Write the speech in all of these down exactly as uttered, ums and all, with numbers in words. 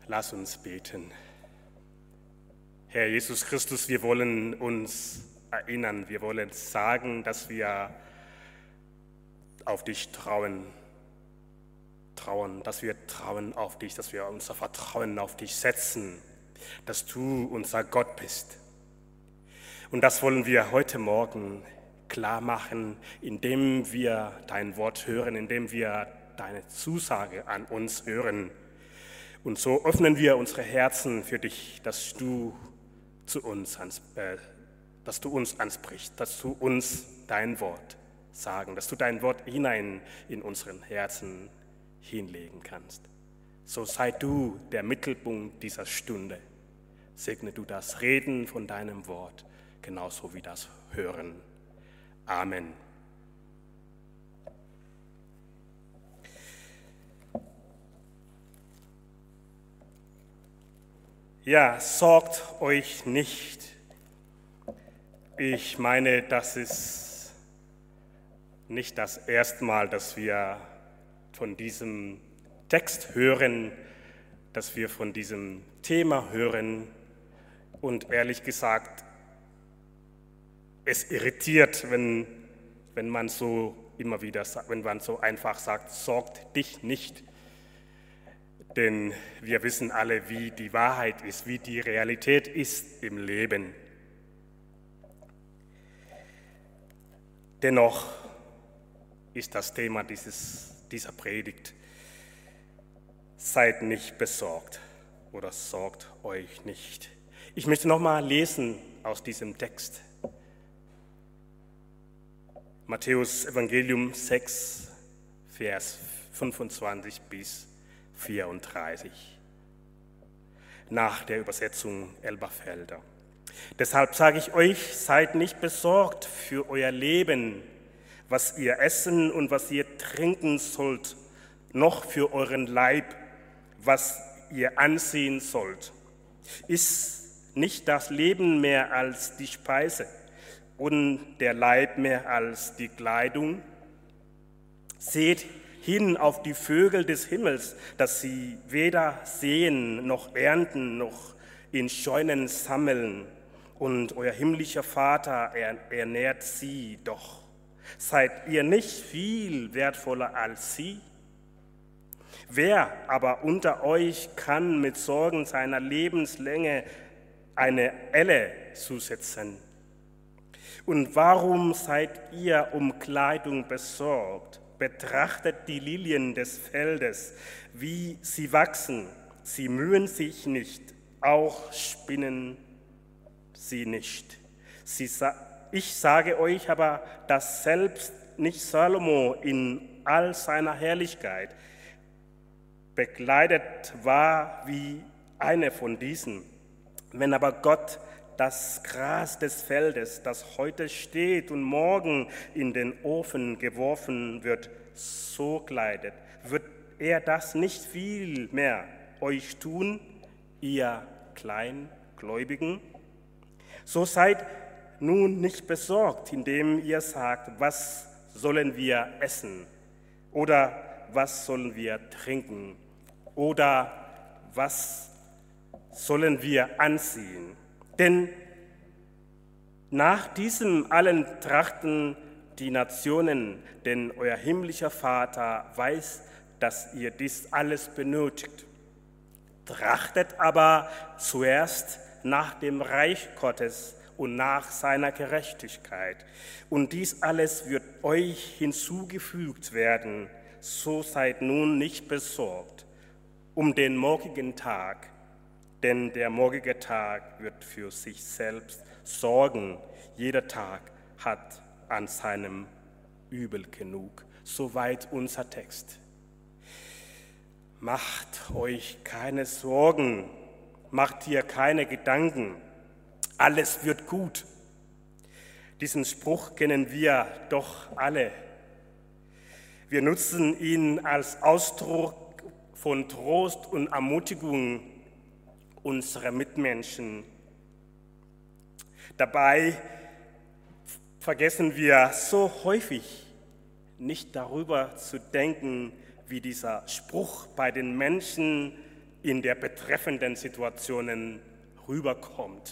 Lass uns beten. Herr Jesus Christus, wir wollen uns erinnern, wir wollen sagen, dass wir auf dich trauen, trauen, dass wir trauen auf dich, dass wir unser Vertrauen auf dich setzen, dass du unser Gott bist. Und das wollen wir heute Morgen klar machen, indem wir dein Wort hören, indem wir deine Zusage an uns hören. Und so öffnen wir unsere Herzen für dich, dass du zu uns, äh, dass du uns ansprichst, dass du uns dein Wort sagen, dass du dein Wort hinein in unseren Herzen hinlegen kannst. So sei du der Mittelpunkt dieser Stunde. Segne du das Reden von deinem Wort, genauso wie das Hören. Amen. Ja, sorgt euch nicht. Ich meine, das ist nicht das erste Mal, dass wir von diesem Text hören, dass wir von diesem Thema hören. Und ehrlich gesagt, es irritiert, wenn, wenn man so immer wieder, wenn man so einfach sagt, sorgt dich nicht. Denn wir wissen alle, wie die Wahrheit ist, wie die Realität ist im Leben. Dennoch ist das Thema dieses, dieser Predigt: Seid nicht besorgt oder sorgt euch nicht. Ich möchte nochmal lesen aus diesem Text. Matthäus Evangelium sechs, Vers fünfundzwanzig bis vierunddreißig, nach der Übersetzung Elberfelder. Deshalb sage ich euch, seid nicht besorgt für euer Leben, was ihr essen und was ihr trinken sollt, noch für euren Leib, was ihr anziehen sollt. Ist nicht das Leben mehr als die Speise und der Leib mehr als die Kleidung? Seht hin auf die Vögel des Himmels, dass sie weder säen noch ernten noch in Scheunen sammeln, und euer himmlischer Vater ernährt sie doch. Seid ihr nicht viel wertvoller als sie? Wer aber unter euch kann mit Sorgen seiner Lebenslänge eine Elle zusetzen? Und warum seid ihr um Kleidung besorgt? Betrachtet die Lilien des Feldes, wie sie wachsen. Sie mühen sich nicht, auch spinnen sie nicht. Sie, ich sage euch aber, dass selbst nicht Salomo in all seiner Herrlichkeit bekleidet war wie eine von diesen. Wenn aber Gott das Gras des Feldes, das heute steht und morgen in den Ofen geworfen wird, so kleidet, wird er das nicht viel mehr euch tun, ihr Kleingläubigen? So seid nun nicht besorgt, indem ihr sagt, was sollen wir essen oder was sollen wir trinken oder was sollen wir anziehen? Denn nach diesem allen trachten die Nationen, denn euer himmlischer Vater weiß, dass ihr dies alles benötigt. Trachtet aber zuerst nach dem Reich Gottes und nach seiner Gerechtigkeit, und dies alles wird euch hinzugefügt werden. So seid nun nicht besorgt um den morgigen Tag, denn der morgige Tag wird für sich selbst sorgen. Jeder Tag hat an seinem Übel genug. Soweit unser Text. Macht euch keine Sorgen, macht dir keine Gedanken, alles wird gut. Diesen Spruch kennen wir doch alle. Wir nutzen ihn als Ausdruck von Trost und Ermutigung unserer Mitmenschen. Dabei vergessen wir so häufig, nicht darüber zu denken, wie dieser Spruch bei den Menschen in der betreffenden Situationen rüberkommt.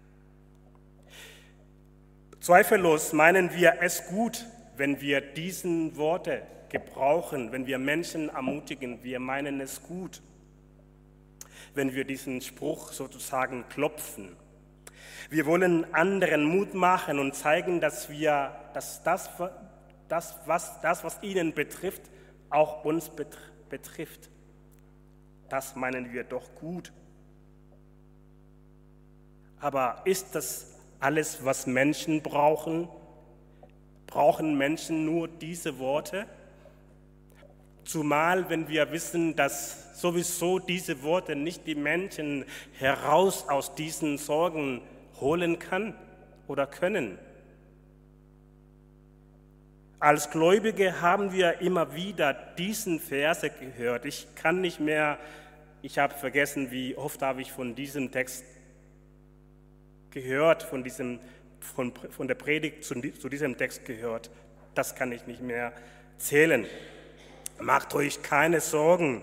Zweifellos meinen wir es gut, wenn wir diesen Worte gebrauchen, wenn wir Menschen ermutigen, wir meinen es gut, wenn wir diesen Spruch sozusagen klopfen. Wir wollen anderen Mut machen und zeigen, dass wir, dass das, das, was, das, was ihnen betrifft, auch uns betrifft. Das meinen wir doch gut. Aber ist das alles, was Menschen brauchen? Brauchen Menschen nur diese Worte? Zumal, wenn wir wissen, dass sowieso diese Worte nicht die Menschen heraus aus diesen Sorgen holen kann oder können. Als Gläubige haben wir immer wieder diesen Verse gehört. Ich kann nicht mehr, ich habe vergessen, wie oft habe ich von diesem Text gehört, von, diesem, von, von der Predigt zu, zu diesem Text gehört. Das kann ich nicht mehr zählen. Macht euch keine Sorgen.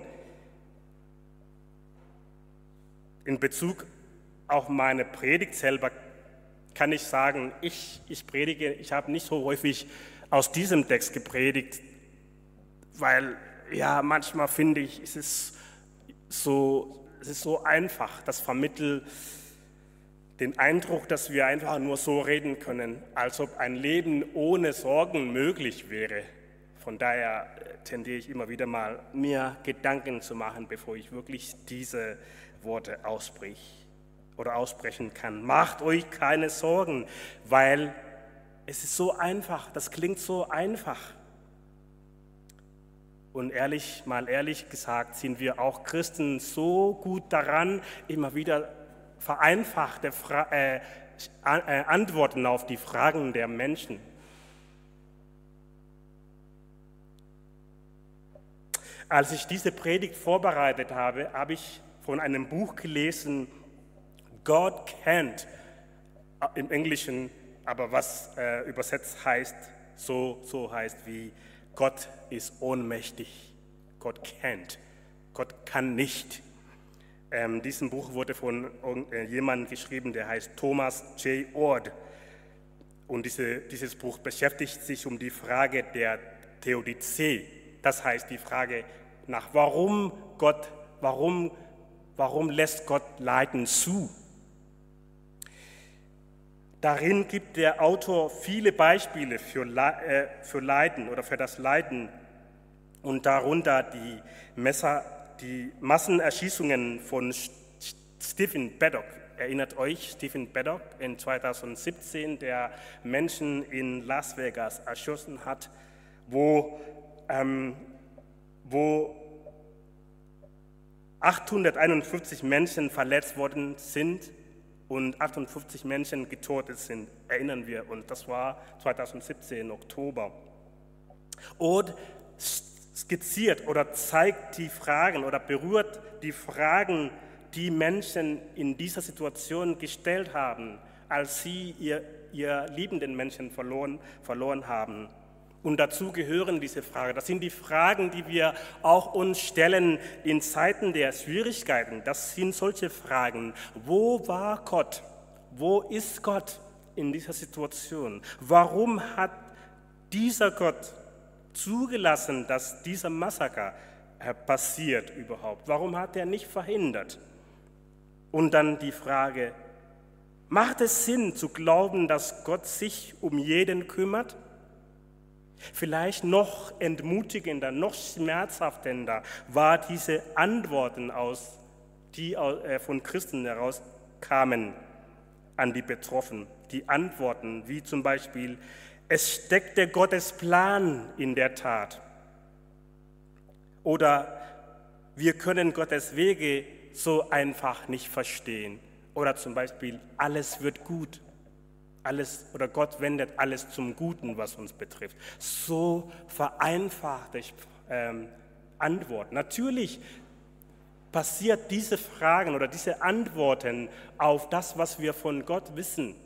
In Bezug auf meine Predigt selber kann ich sagen, ich, ich predige, ich habe nicht so häufig aus diesem Text gepredigt, weil ja manchmal finde ich, es ist so, es ist so einfach, das vermittelt den Eindruck, dass wir einfach nur so reden können, als ob ein Leben ohne Sorgen möglich wäre. Von daher tendiere ich immer wieder mal, mir Gedanken zu machen, bevor ich wirklich diese Worte ausspreche oder aussprechen kann. Macht euch keine Sorgen, weil es ist so einfach, das klingt so einfach. Und ehrlich, mal ehrlich gesagt, sind wir auch Christen so gut daran, immer wieder vereinfachte Fra- äh, äh, Antworten auf die Fragen der Menschen. Als ich diese Predigt vorbereitet habe, habe ich von einem Buch gelesen, God Can't, im Englischen, aber was äh, übersetzt heißt, so, so heißt wie Gott ist ohnmächtig. God can't. Gott kann nicht. Ähm, dieses Buch wurde von äh, jemandem geschrieben, der heißt Thomas J. Oord. Und diese, dieses Buch beschäftigt sich um die Frage der Theodizee. Das heißt die Frage nach warum Gott, warum, warum lässt Gott Leiden zu? Darin gibt der Autor viele Beispiele für, äh, für Leiden oder für das Leiden und darunter die, Messer, die Massenerschießungen von Stephen Paddock. Erinnert euch, Stephen Paddock in zweitausendsiebzehn, der Menschen in Las Vegas erschossen hat, wo, ähm, wo achthunderteinundfünfzig Menschen verletzt worden sind und achtundfünfzig Menschen getötet sind, erinnern wir uns. Das war zweitausendsiebzehn, Oktober. Und skizziert oder zeigt die Fragen oder berührt die Fragen, die Menschen in dieser Situation gestellt haben, als sie ihr, ihr liebenden Menschen verloren, verloren haben. Und dazu gehören diese Fragen. Das sind die Fragen, die wir auch uns stellen in Zeiten der Schwierigkeiten. Das sind solche Fragen. Wo war Gott? Wo ist Gott in dieser Situation? Warum hat dieser Gott zugelassen, dass dieser Massaker passiert überhaupt? Warum hat er nicht verhindert? Und dann die Frage, macht es Sinn zu glauben, dass Gott sich um jeden kümmert? Vielleicht noch entmutigender, noch schmerzhaftender war diese Antworten, aus, die von Christen herauskamen an die Betroffenen. Die Antworten wie zum Beispiel, es steckte Gottes Plan in der Tat. Oder wir können Gottes Wege so einfach nicht verstehen. Oder zum Beispiel, alles wird gut. Alles, oder Gott wendet alles zum Guten, was uns betrifft. So vereinfachte ähm, Antwort. Natürlich passiert diese Fragen oder diese Antworten auf das, was wir von Gott wissen.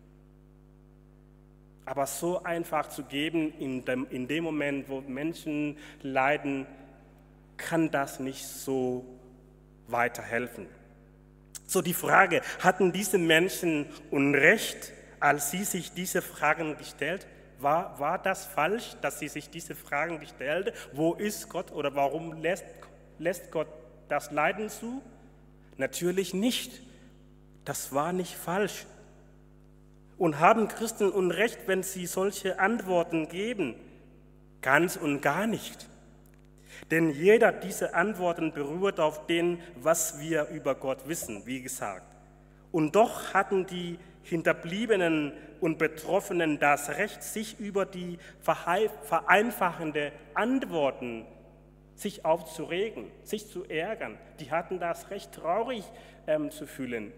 Aber so einfach zu geben, in dem, in dem Moment, wo Menschen leiden, kann das nicht so weiterhelfen. So die Frage, hatten diese Menschen Unrecht, als sie sich diese Fragen gestellt? War, war das falsch, dass sie sich diese Fragen gestellt? Wo ist Gott oder warum lässt, lässt Gott das Leiden zu? Natürlich nicht. Das war nicht falsch. Und haben Christen Unrecht, wenn sie solche Antworten geben? Ganz und gar nicht. Denn jeder dieser Antworten berührt auf den, was wir über Gott wissen, wie gesagt. Und doch hatten die Hinterbliebenen und Betroffenen das Recht, sich über die vereinfachende Antworten sich aufzuregen, sich zu ärgern. Die hatten das Recht, traurig ähm, zu fühlen.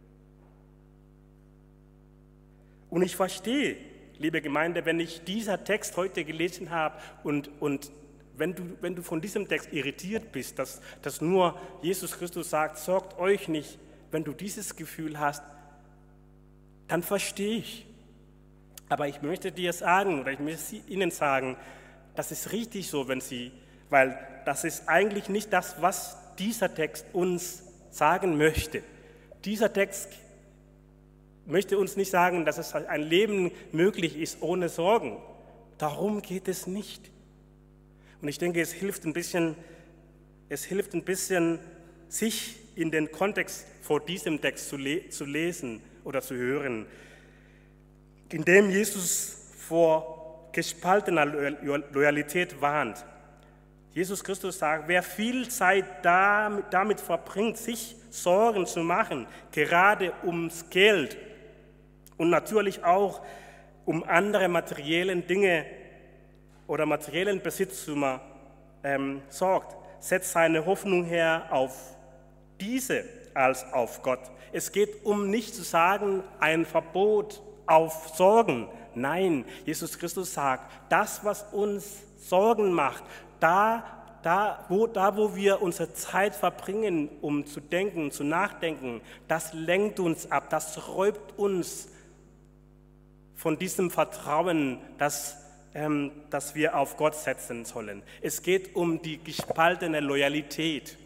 Und ich verstehe, liebe Gemeinde, wenn ich dieser Text heute gelesen habe und, und wenn, du, wenn du von diesem Text irritiert bist, dass, dass nur Jesus Christus sagt, sorgt euch nicht, wenn du dieses Gefühl hast, dann verstehe ich. Aber ich möchte dir sagen, oder ich möchte Ihnen sagen, das ist richtig so, wenn Sie, weil das ist eigentlich nicht das, was dieser Text uns sagen möchte. Dieser Text möchte uns nicht sagen, dass es ein Leben möglich ist ohne Sorgen. Darum geht es nicht. Und ich denke, es hilft ein bisschen, es hilft ein bisschen, sich in den Kontext vor diesem Text zu, le- zu lesen oder zu hören, indem Jesus vor gespaltener Loyalität warnt. Jesus Christus sagt, wer viel Zeit damit verbringt, sich Sorgen zu machen, gerade ums Geld und natürlich auch um andere materiellen Dinge oder materiellen Besitztümer ähm, sorgt, setzt seine Hoffnung her auf diese als auf Gott. Es geht um nicht zu sagen, ein Verbot auf Sorgen. Nein, Jesus Christus sagt, das, was uns Sorgen macht, da, da, wo, da, wo wir unsere Zeit verbringen, um zu denken, zu nachdenken, das lenkt uns ab, das räubt uns von diesem Vertrauen, das, ähm, das wir auf Gott setzen sollen. Es geht um die gespaltene Loyalität.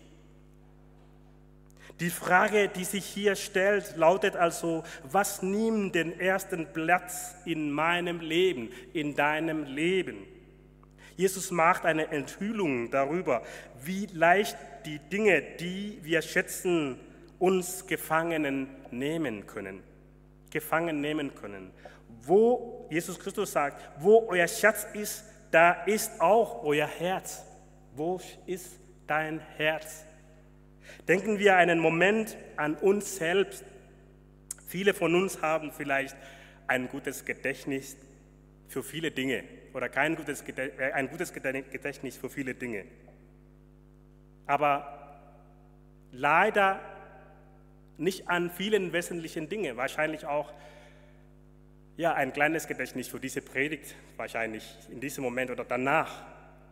Die Frage, die sich hier stellt, lautet also, was nimmt den ersten Platz in meinem Leben, in deinem Leben? Jesus macht eine Enthüllung darüber, wie leicht die Dinge, die wir schätzen, uns Gefangenen nehmen können. Gefangen nehmen können. Wo, Jesus Christus sagt, wo euer Schatz ist, da ist auch euer Herz. Wo ist dein Herz? Denken wir einen Moment an uns selbst. Viele von uns haben vielleicht ein gutes Gedächtnis für viele Dinge oder kein gutes Gedächtnis, ein gutes Gedächtnis für viele Dinge. Aber leider nicht an vielen wesentlichen Dingen. Wahrscheinlich auch ja, ein kleines Gedächtnis für diese Predigt, wahrscheinlich in diesem Moment oder danach.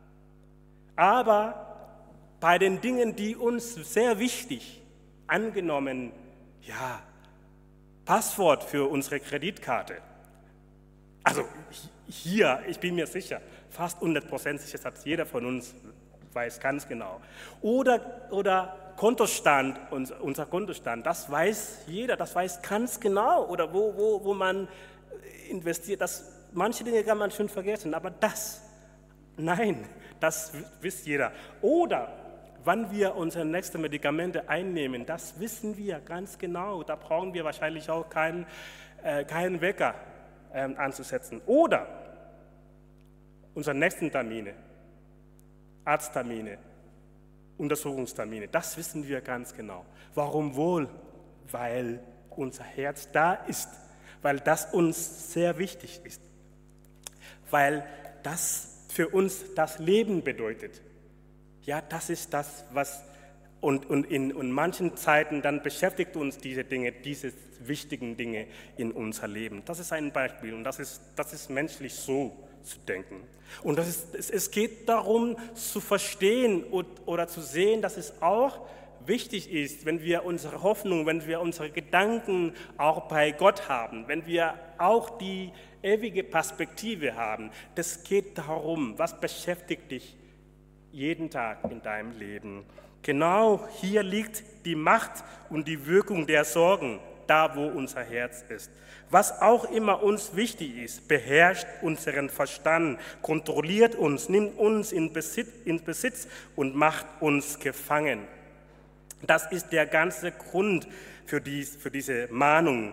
Aber bei den Dingen, die uns sehr wichtig, angenommen, ja, Passwort für unsere Kreditkarte. Also hier, ich bin mir sicher, fast hundert Prozent sicher, das jeder von uns weiß ganz genau. Oder, oder Kontostand, unser Kontostand, das weiß jeder, das weiß ganz genau. Oder wo, wo, wo man investiert, das, manche Dinge kann man schon vergessen, aber das, nein, das wisst jeder. Oder wann wir unsere nächsten Medikamente einnehmen, das wissen wir ganz genau. Da brauchen wir wahrscheinlich auch keinen, äh, keinen Wecker äh, anzusetzen. Oder unsere nächsten Termine, Arzttermine, Untersuchungstermine, das wissen wir ganz genau. Warum wohl? Weil unser Herz da ist, weil das uns sehr wichtig ist, weil das für uns das Leben bedeutet. Ja, das ist das, was, und, und in und manchen Zeiten dann beschäftigt uns diese Dinge, diese wichtigen Dinge in unser Leben. Das ist ein Beispiel und das ist, das ist menschlich so zu denken. Und das ist, es, es geht darum zu verstehen und, oder zu sehen, dass es auch wichtig ist, wenn wir unsere Hoffnung, wenn wir unsere Gedanken auch bei Gott haben, wenn wir auch die ewige Perspektive haben. Das geht darum, was beschäftigt dich jeden Tag in deinem Leben genau hier liegt die Macht und die Wirkung der Sorgen, da wo unser Herz ist. Was auch immer uns wichtig ist, beherrscht unseren Verstand, kontrolliert uns, nimmt uns in Besitz, in Besitz und macht uns gefangen. Das ist der ganze Grund für, dies, für diese Mahnung,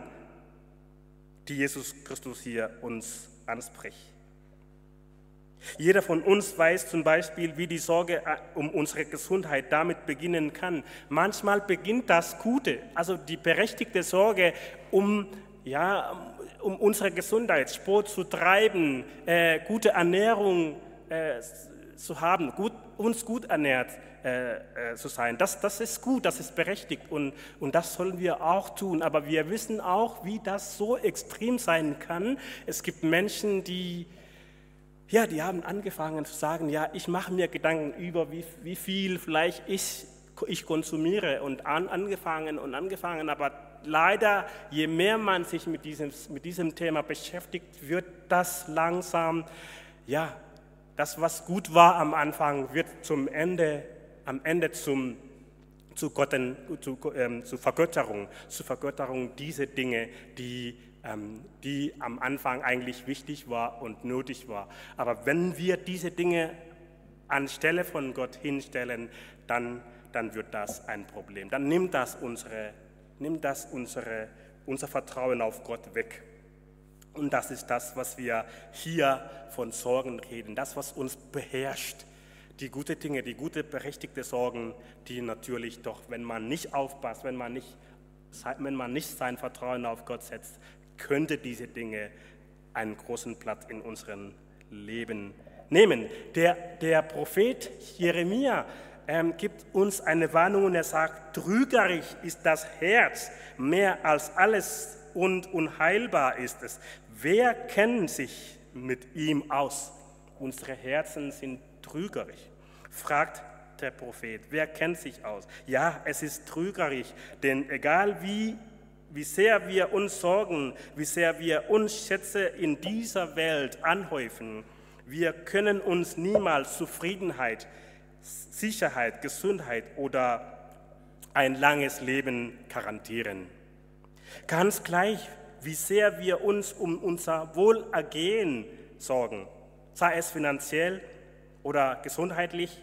die Jesus Christus hier uns anspricht. Jeder von uns weiß zum Beispiel, wie die Sorge um unsere Gesundheit damit beginnen kann. Manchmal beginnt das Gute, also die berechtigte Sorge um, ja, um unsere Gesundheit, Sport zu treiben, äh, gute Ernährung äh, zu haben, gut, uns gut ernährt äh, äh, zu sein. Das, das ist gut, das ist berechtigt und, und das sollen wir auch tun. Aber wir wissen auch, wie das so extrem sein kann. Es gibt Menschen, die Ja, die haben angefangen zu sagen, ja, ich mache mir Gedanken über, wie, wie viel vielleicht ich, ich konsumiere und an, angefangen und angefangen, aber leider, je mehr man sich mit diesem, mit diesem Thema beschäftigt, wird das langsam, ja, das, was gut war am Anfang, wird zum Ende, am Ende zum, zu, Gotten, zu, ähm, zu Vergötterung, zu Vergötterung diese Dinge, die die am Anfang eigentlich wichtig war und nötig war. Aber wenn wir diese Dinge anstelle von Gott hinstellen, dann, dann wird das ein Problem. Dann nimmt das, unsere, nimmt das unsere, unser Vertrauen auf Gott weg. Und das ist das, was wir hier von Sorgen reden, das, was uns beherrscht. Die guten Dinge, die gute, berechtigte Sorgen, die natürlich doch, wenn man nicht aufpasst, wenn man nicht, wenn man nicht sein Vertrauen auf Gott setzt, könnte diese Dinge einen großen Platz in unserem Leben nehmen. Der, der Prophet Jeremia ähm, gibt uns eine Warnung und er sagt, trügerisch ist das Herz, mehr als alles und unheilbar ist es. Wer kennt sich mit ihm aus? Unsere Herzen sind trügerisch, fragt der Prophet. Wer kennt sich aus? Ja, es ist trügerisch, denn egal wie Wie sehr wir uns sorgen, wie sehr wir uns Schätze in dieser Welt anhäufen, wir können uns niemals Zufriedenheit, Sicherheit, Gesundheit oder ein langes Leben garantieren. Ganz gleich, wie sehr wir uns um unser Wohlergehen sorgen, sei es finanziell oder gesundheitlich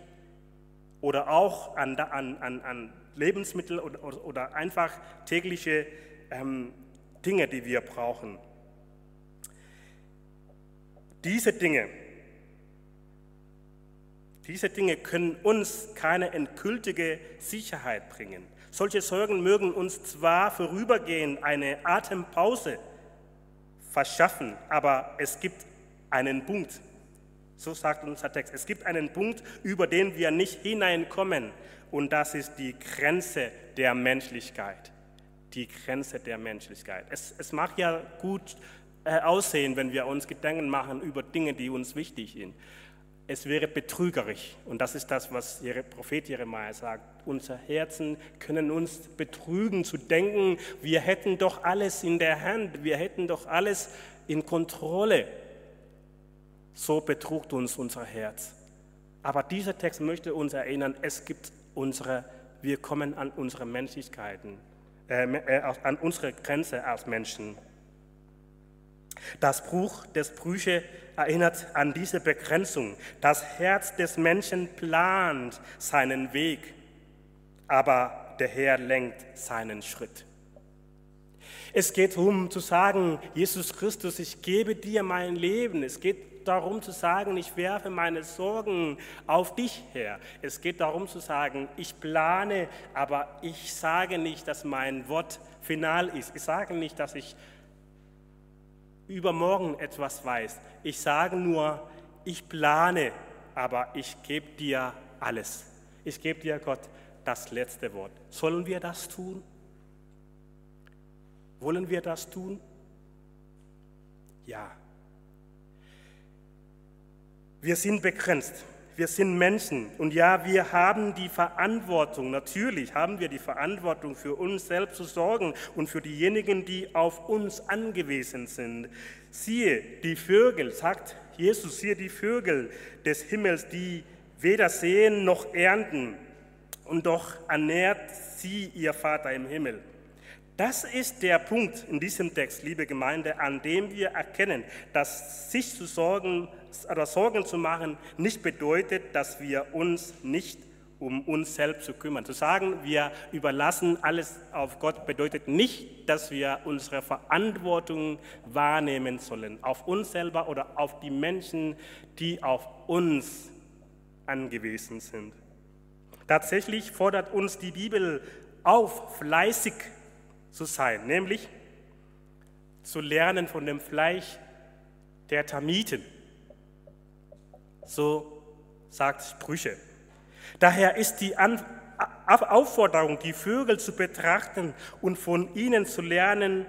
oder auch an, an, an Lebensmittel oder, oder einfach tägliche Ähm, Dinge, die wir brauchen. Diese Dinge, diese Dinge können uns keine endgültige Sicherheit bringen. Solche Sorgen mögen uns zwar vorübergehend eine Atempause verschaffen, aber es gibt einen Punkt, so sagt unser Text, es gibt einen Punkt, über den wir nicht hineinkommen, und das ist die Grenze der Menschlichkeit. Die Grenze der Menschlichkeit. Es, es mag ja gut äh, aussehen, wenn wir uns Gedanken machen über Dinge, die uns wichtig sind. Es wäre betrügerisch, und das ist das, was der Prophet Jeremia sagt. Unsere Herzen können uns betrügen, zu denken, wir hätten doch alles in der Hand, wir hätten doch alles in Kontrolle. So betrügt uns unser Herz. Aber dieser Text möchte uns erinnern, es gibt unsere, wir kommen an unsere Menschlichkeiten. Äh, an unsere Grenze als Menschen. Das Buch des Sprüche erinnert an diese Begrenzung. Das Herz des Menschen plant seinen Weg, aber der Herr lenkt seinen Schritt. Es geht darum zu sagen, Jesus Christus, ich gebe dir mein Leben. Es geht darum zu sagen, ich werfe meine Sorgen auf dich her. Es geht darum zu sagen, ich plane, aber ich sage nicht, dass mein Wort final ist. Ich sage nicht, dass ich übermorgen etwas weiß. Ich sage nur, ich plane, aber ich gebe dir alles. Ich gebe dir, Gott, das letzte Wort. Sollen wir das tun? Wollen wir das tun? Ja. Wir sind begrenzt, wir sind Menschen und ja, wir haben die Verantwortung, natürlich haben wir die Verantwortung, für uns selbst zu sorgen und für diejenigen, die auf uns angewiesen sind. Siehe die Vögel, sagt Jesus, siehe die Vögel des Himmels, die weder säen noch ernten und doch ernährt sie ihr Vater im Himmel. Das ist der Punkt in diesem Text, liebe Gemeinde, an dem wir erkennen, dass sich zu sorgen oder Sorgen zu machen nicht bedeutet, dass wir uns nicht um uns selbst zu kümmern. Zu sagen, wir überlassen alles auf Gott, bedeutet nicht, dass wir unsere Verantwortung wahrnehmen sollen, auf uns selber oder auf die Menschen, die auf uns angewiesen sind. Tatsächlich fordert uns die Bibel auf, fleißig zu sein, nämlich zu lernen von dem Fleisch der Termiten. So sagt Sprüche. Daher ist die Aufforderung, die Vögel zu betrachten und von ihnen zu lernen,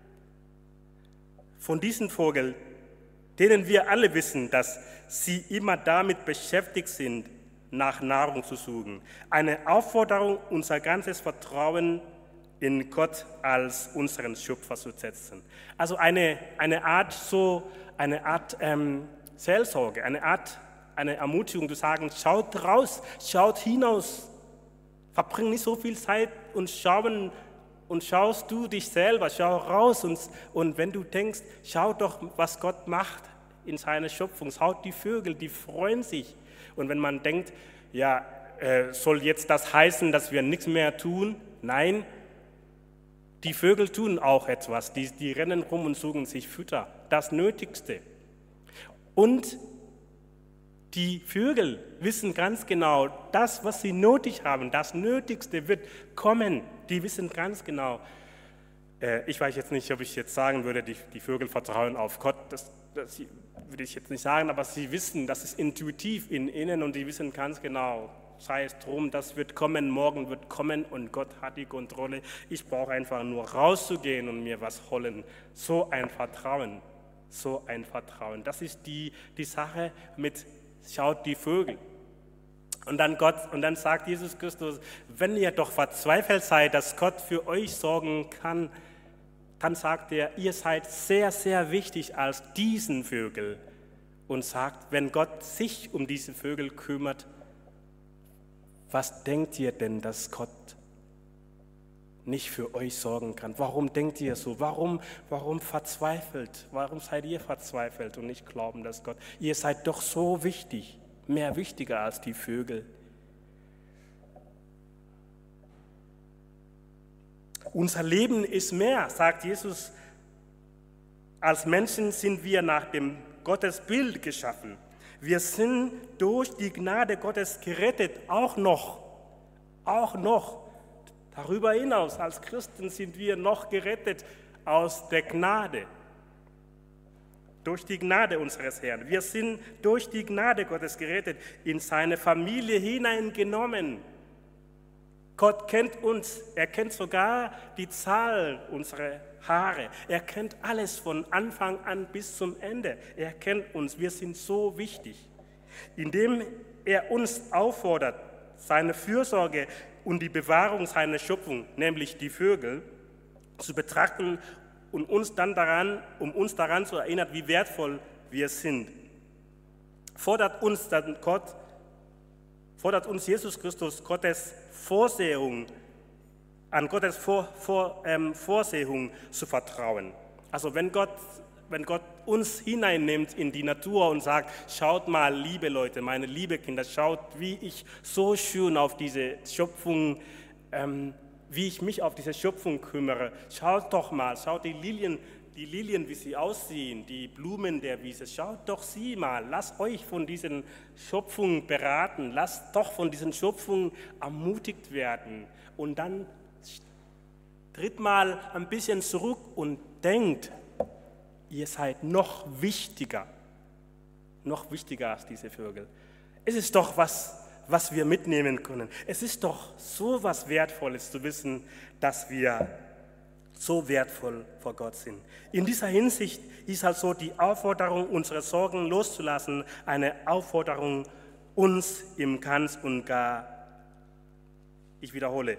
von diesen Vögeln, denen wir alle wissen, dass sie immer damit beschäftigt sind, nach Nahrung zu suchen. Eine Aufforderung, unser ganzes Vertrauen in Gott als unseren Schöpfer zu setzen. Also eine, eine Art, so, eine Art ähm, Seelsorge, eine Art eine Ermutigung zu sagen, schaut raus, schaut hinaus, verbring nicht so viel Zeit und schauen und schaust du dich selber, schau raus und, und wenn du denkst, schau doch, was Gott macht in seiner Schöpfung, schaut die Vögel, die freuen sich. Und wenn man denkt, ja, äh, soll jetzt das heißen, dass wir nichts mehr tun? Nein, die Vögel tun auch etwas, die, die rennen rum und suchen sich Futter, das Nötigste. Und die Vögel wissen ganz genau, das, was sie nötig haben, das Nötigste wird kommen. Die wissen ganz genau. Äh, ich weiß jetzt nicht, ob ich jetzt sagen würde, die, die Vögel vertrauen auf Gott. Das, das würde ich jetzt nicht sagen, aber sie wissen, das ist intuitiv in ihnen und die wissen ganz genau, sei es drum, das wird kommen, morgen wird kommen und Gott hat die Kontrolle. Ich brauche einfach nur rauszugehen und mir was holen. So ein Vertrauen, so ein Vertrauen. Das ist die, die Sache mit schaut die Vögel. Und dann Gott, und dann sagt Jesus Christus, wenn ihr doch verzweifelt seid, dass Gott für euch sorgen kann, dann sagt er, ihr seid sehr, sehr wichtig als diesen Vögel. Und sagt, wenn Gott sich um diese Vögel kümmert, was denkt ihr denn, dass Gott nicht für euch sorgen kann? Warum denkt ihr so? Warum, warum verzweifelt? Warum seid ihr verzweifelt und nicht glauben, dass Gott? Ihr seid doch so wichtig, mehr wichtiger als die Vögel. Unser Leben ist mehr, sagt Jesus. Als Menschen sind wir nach dem Gottesbild geschaffen. Wir sind durch die Gnade Gottes gerettet, auch noch, auch noch. Darüber hinaus, als Christen sind wir noch gerettet aus der Gnade, durch die Gnade unseres Herrn. Wir sind durch die Gnade Gottes gerettet, in seine Familie hineingenommen. Gott kennt uns, er kennt sogar die Zahl unserer Haare. Er kennt alles von Anfang an bis zum Ende. Er kennt uns, wir sind so wichtig. Indem er uns auffordert, seine Fürsorge und die Bewahrung seiner Schöpfung, nämlich die Vögel, zu betrachten und uns dann daran, um uns daran zu erinnern, wie wertvoll wir sind. Fordert uns dann Gott, fordert uns Jesus Christus Gottes Vorsehung, an Gottes Vor, Vor, ähm, Vorsehung zu vertrauen. Also wenn Gott, wenn Gott uns hineinnimmt in die Natur und sagt, schaut mal, liebe Leute, meine liebe Kinder, schaut, wie ich so schön auf diese Schöpfung, ähm, wie ich mich auf diese Schöpfung kümmere. Schaut doch mal, schaut die Lilien, die Lilien, wie sie aussehen, die Blumen der Wiese. Schaut doch sie mal, lasst euch von diesen Schöpfungen beraten, lasst doch von diesen Schöpfungen ermutigt werden. Und dann tritt mal ein bisschen zurück und denkt, ihr seid noch wichtiger, noch wichtiger als diese Vögel. Es ist doch was, was wir mitnehmen können. Es ist doch so was Wertvolles zu wissen, dass wir so wertvoll vor Gott sind. In dieser Hinsicht ist also die Aufforderung, unsere Sorgen loszulassen, eine Aufforderung, uns im Ganz und Gar, ich wiederhole,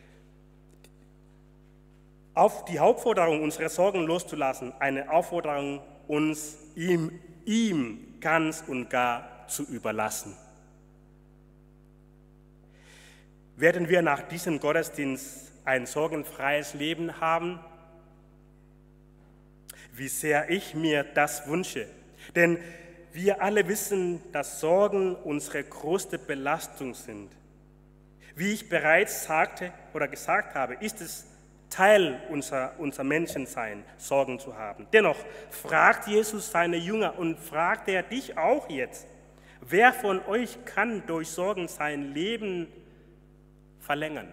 auf die Hauptforderung, unsere Sorgen loszulassen, eine Aufforderung, uns ihm, ihm ganz und gar zu überlassen. Werden wir nach diesem Gottesdienst ein sorgenfreies Leben haben? Wie sehr ich mir das wünsche. Denn wir alle wissen, dass Sorgen unsere größte Belastung sind. Wie ich bereits sagte oder gesagt habe, ist es Teil unserer, unser Menschensein, Sorgen zu haben. Dennoch fragt Jesus seine Jünger und fragt er dich auch jetzt, wer von euch kann durch Sorgen sein Leben verlängern?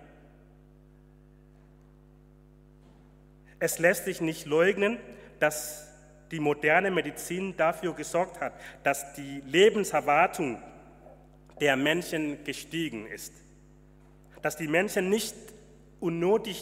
Es lässt sich nicht leugnen, dass die moderne Medizin dafür gesorgt hat, dass die Lebenserwartung der Menschen gestiegen ist. Dass die Menschen nicht unnötig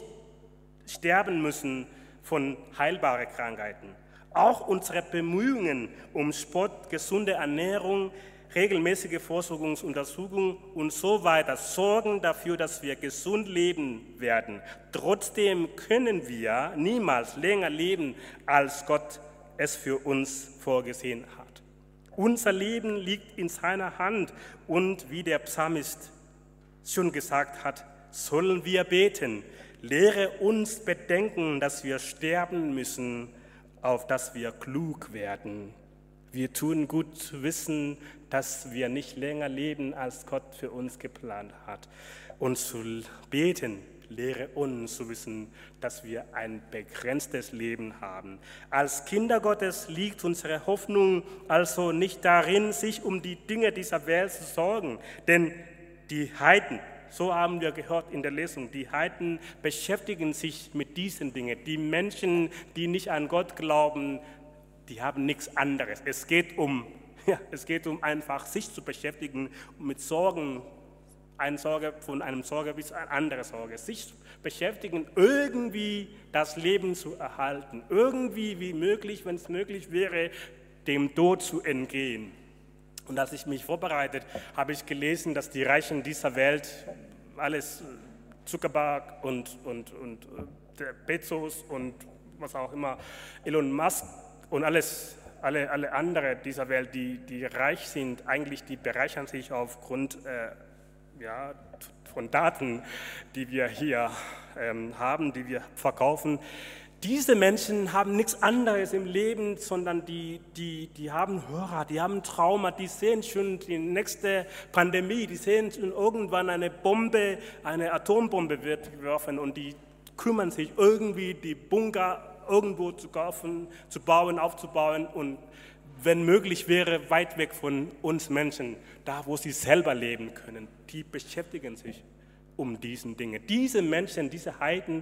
sterben müssen von heilbaren Krankheiten. Auch unsere Bemühungen um Sport, gesunde Ernährung, regelmäßige Vorsorgungsuntersuchungen und so weiter sorgen dafür, dass wir gesund leben werden. Trotzdem können wir niemals länger leben, als Gott es für uns vorgesehen hat. Unser Leben liegt in seiner Hand und wie der Psalmist schon gesagt hat, sollen wir beten. Lehre uns bedenken, dass wir sterben müssen, auf dass wir klug werden. Wir tun gut zu wissen, dass wir nicht länger leben, als Gott für uns geplant hat. Und zu beten, lehre uns zu wissen, dass wir ein begrenztes Leben haben. Als Kinder Gottes liegt unsere Hoffnung also nicht darin, sich um die Dinge dieser Welt zu sorgen. Denn die Heiden, so haben wir gehört in der Lesung, die Heiden beschäftigen sich mit diesen Dingen. Die Menschen, die nicht an Gott glauben, die haben nichts anderes. Es geht um, ja, es geht um einfach sich zu beschäftigen mit Sorgen, eine Sorge von einem Sorge bis eine andere Sorge. Sich beschäftigen, irgendwie das Leben zu erhalten, irgendwie wie möglich, wenn es möglich wäre, dem Tod zu entgehen. Und als ich mich vorbereitet, habe ich gelesen, dass die Reichen dieser Welt, alles Zuckerberg und, und, und der Bezos und was auch immer, Elon Musk und alles, alle, alle anderen dieser Welt, die, die reich sind, eigentlich die bereichern sich aufgrund äh, ja, von Daten, die wir hier ähm, haben, die wir verkaufen. Diese Menschen haben nichts anderes im Leben, sondern die, die, die haben Hörer, die haben Trauma, die sehen schon die nächste Pandemie, die sehen schon irgendwann eine Bombe, eine Atombombe wird geworfen und die kümmern sich irgendwie, die Bunker irgendwo zu kaufen, zu bauen, aufzubauen und wenn möglich wäre, weit weg von uns Menschen, da wo sie selber leben können, die beschäftigen sich um diesen Dinge. Diese Menschen, diese Heiden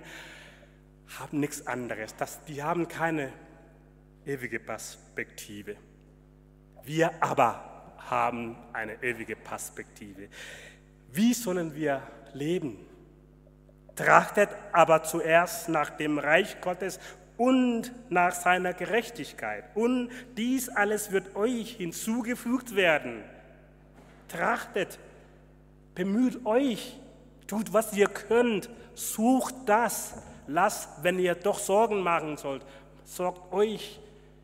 haben nichts anderes, das, die haben keine ewige Perspektive. Wir aber haben eine ewige Perspektive. Wie sollen wir leben? Trachtet aber zuerst nach dem Reich Gottes und nach seiner Gerechtigkeit. Und dies alles wird euch hinzugefügt werden. Trachtet, bemüht euch, tut, was ihr könnt, sucht das. Lasst, wenn ihr doch Sorgen machen sollt, sorgt euch,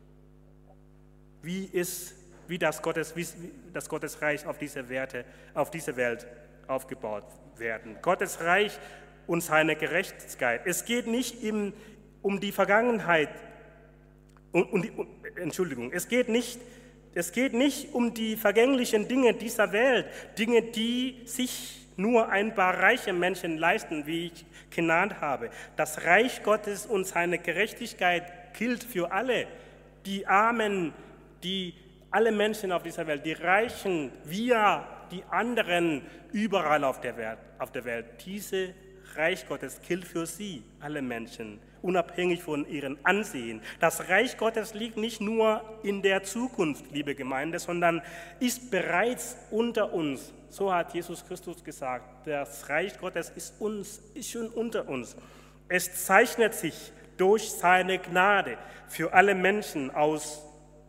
wie, ist, wie, das, Gottes, wie das Gottesreich auf diese, Werte, auf diese Welt aufgebaut werden. Gottes Reich und seine Gerechtigkeit. Es geht nicht im um die Vergangenheit, um, um die, um, Entschuldigung, es geht, nicht, es geht nicht um die vergänglichen Dinge dieser Welt, Dinge, die sich nur ein paar reiche Menschen leisten, wie ich genannt habe. Das Reich Gottes und seine Gerechtigkeit gilt für alle, die Armen, die alle Menschen auf dieser Welt, die Reichen, wir, die anderen, überall auf der Welt. Auf der Welt. Diese Reich Gottes gilt für sie, alle Menschen, unabhängig von ihrem Ansehen. Das Reich Gottes liegt nicht nur in der Zukunft, liebe Gemeinde, sondern ist bereits unter uns. So hat Jesus Christus gesagt, das Reich Gottes ist, uns, ist schon unter uns. Es zeichnet sich durch seine Gnade für alle Menschen aus,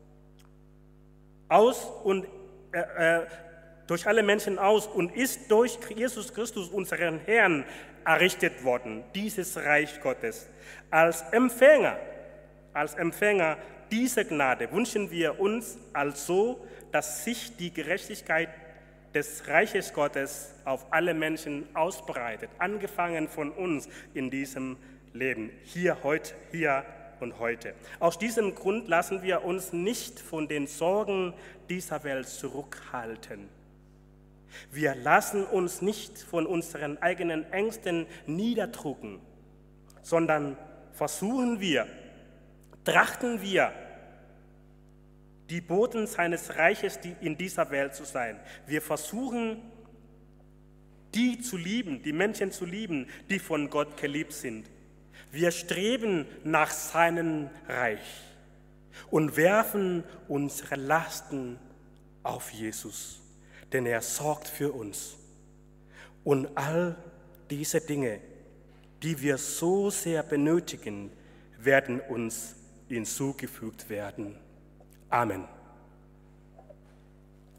aus und äh, äh, durch alle Menschen aus und ist durch Jesus Christus, unseren Herrn, errichtet worden, dieses Reich Gottes. Als Empfänger, als Empfänger dieser Gnade wünschen wir uns also, dass sich die Gerechtigkeit des Reiches Gottes auf alle Menschen ausbreitet, angefangen von uns in diesem Leben, hier, heute, hier und heute. Aus diesem Grund lassen wir uns nicht von den Sorgen dieser Welt zurückhalten. Wir lassen uns nicht von unseren eigenen Ängsten niederdrücken, sondern versuchen wir, trachten wir, die Boten seines Reiches in dieser Welt zu sein. Wir versuchen, die zu lieben, die Menschen zu lieben, die von Gott geliebt sind. Wir streben nach seinem Reich und werfen unsere Lasten auf Jesus, denn er sorgt für uns. Und all diese Dinge, die wir so sehr benötigen, werden uns hinzugefügt werden. Amen.